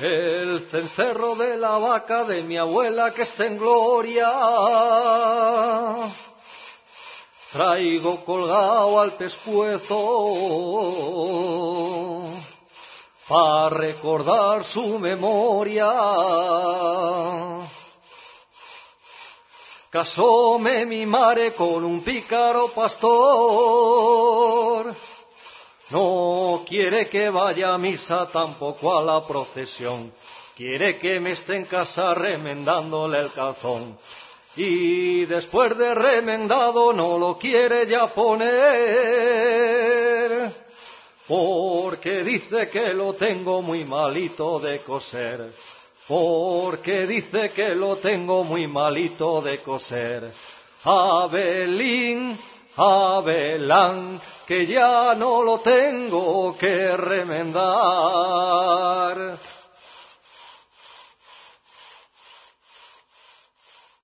el cencerro de la vaca de mi abuela que está en gloria. Traigo colgado al pescuezo para recordar su memoria. Casóme mi mare con un pícaro pastor. No quiere que vaya a misa, tampoco a la procesión. Quiere que me esté en casa remendándole el calzón. Y después de remendado no lo quiere ya poner, porque dice que lo tengo muy malito de coser. Porque dice que lo tengo muy malito de coser. Abelín, Abelán, que ya no lo tengo que remendar.